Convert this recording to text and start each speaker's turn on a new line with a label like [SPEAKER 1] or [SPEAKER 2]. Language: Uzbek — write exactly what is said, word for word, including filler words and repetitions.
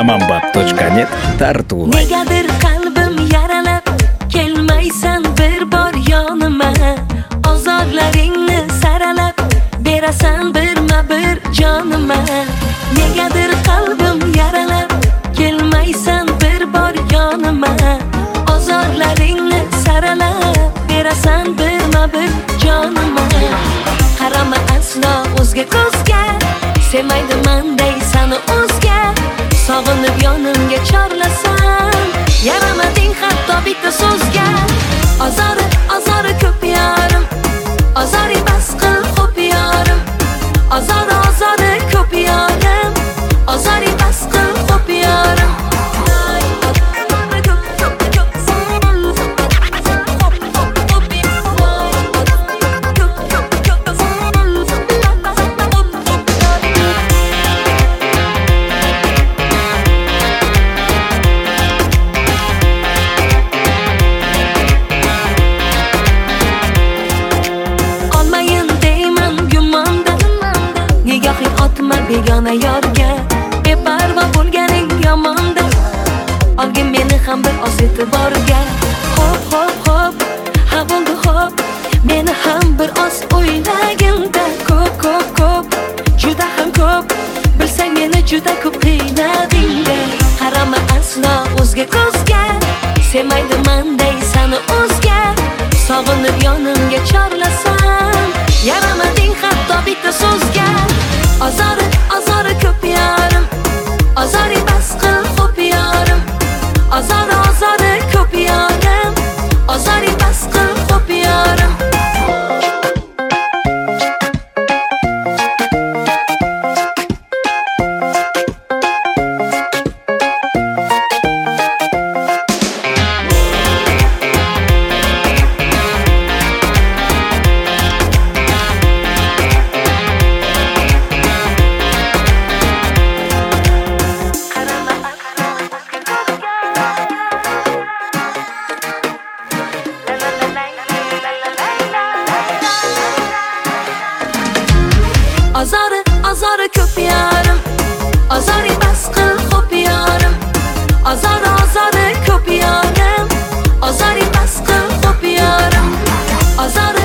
[SPEAKER 1] namanbab точка нет tartuvlaydi.
[SPEAKER 2] Negadir qalbim yaralab kelmaysan bir bor yonima, ozorlaringni saralab berasan birma bir jonima. Negadir qalbim yaralab kelmaysan bir bor yonima, ozorlaringni saralab berasan birma bir jonima. Qarama aslo o'zga ko'zga, sevmaydiman deysan o'zga, sog'inib yonimga chorlasam, yaramading hatto bitta so'zga. Azori, azori ko'p yarim, azori bas qil xo'p yarim, azori, azori ko'p yarim, azori bas qil xo'p yarim. Begona yorga beparvo bo'lganing yomonda, olgin meni ham bir oz e'tiborga. Hop hop hop, ha bo'ldi hop, meni ham bir oz o'ylaginda. Ko'p ko'p ko'p, juda ham ko'p, bilsang meni juda ko'p qiynadingda. Qarama aslo o'zga ko'zga, sevmaydiman deysan o'zga, sog'inib yonimga chorlasam, yaramading hatto bitta so'zga. Azori, azori ko'p yarim, azori bas qil xo'p yarim, azori, azori ko'p yarim, azori bas qil xo'p yarim. Azori, azori ko'p yarim, azori bas qil xo'p yarim, azori, azori ko'p yarim, azori bas qil xo'p yarim, azori